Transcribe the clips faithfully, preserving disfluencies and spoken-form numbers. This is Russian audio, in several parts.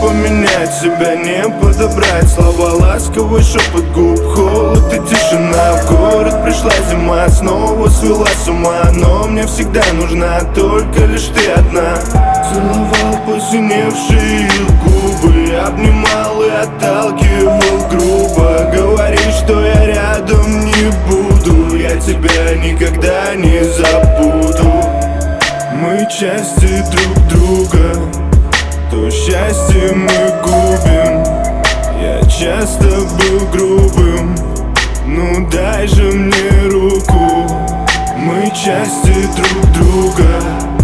поменять, себя не подобрать. Слова ласковый шепот губ, холод и тишина. В город пришла зима, снова свела с ума. Но мне всегда нужна только лишь ты одна. Целовал посиневшие губы, обнимал и отталкивал грубо. Говоришь, что я рядом не буду, я тебя никогда не забуду. Мы части друг друга, то счастье мы губим. Я часто был грубым, ну дай же мне руку. Мы части друг друга,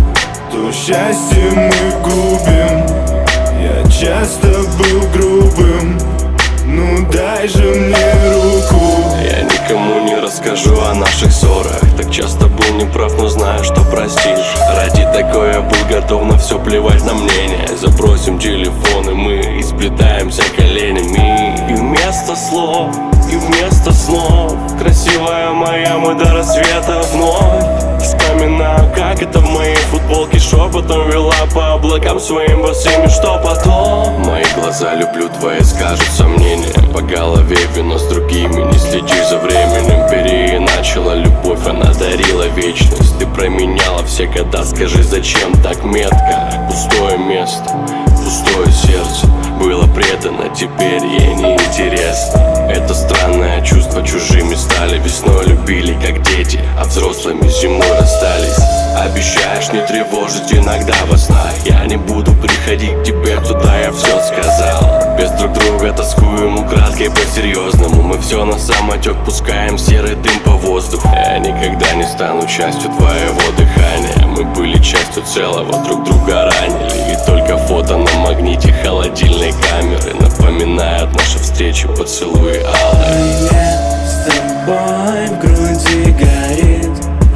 то счастье мы губим. Я часто был грубым, ну дай же мне руку. Я никому не расскажу о наших ссорах. Так часто был неправ, но знаю, что простишь. Ради такой я был готов на все, плевать на мнение. Запросим телефоны, мы исплетаемся коленями. И вместо слов, и вместо снов, красивая моя, мы до рассвета вновь. Вспоминаю, как это в моей футболке шепотом вела по облакам своим босыми, что потом. Мои глаза, люблю твои, скажут сомнения. По голове вино с другими, не следишь за временем. Переиначила любовь, она дарила вечность. Ты променяла все года, скажи, зачем так метко? Пустое место, пустое сердце было предано, теперь ей не интересно. Это странное чувство, чужими стали. Весной любили, как дети, а взрослыми зимой расстались. Обещаешь не тревожить иногда во снах. Я не буду приходить к тебе, туда я все сказал. Без друг друга тоскуем украдкой по-серьезному. Мы все на самотек пускаем, серый дым по воздуху. Я никогда не стану частью твоего дыхания. Мы были частью целого, друг друга ранили. И только фото на магните холодильной камеры напоминают наши встречи, поцелуи алые. С тобой в груди горит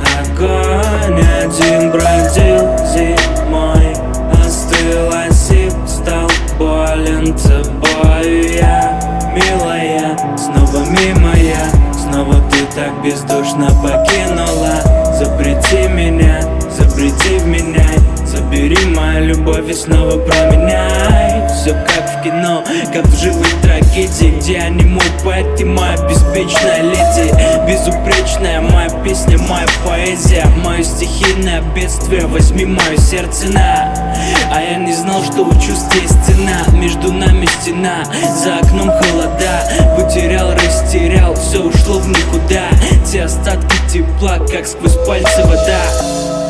огонь. Один бродил зимой, остыл, осип, стал болен тобою я. Милая, снова мимо я, снова ты так бездушно покинула. Запрети меня, запрети в меня, забери мою любовь и снова променяй. Все как в кино, как в живой трагедии, где я не мой поэт и моя беспечная леди. Безупречная моя песня, моя поэзия, мое стихийное бедствие. Возьми мое сердце на. А я не знал, что у чувств есть стена. Между нами стена, за окном холода. Потерял, растерял, все ушло в никуда. Те остатки тепла, как сквозь пальцы вода.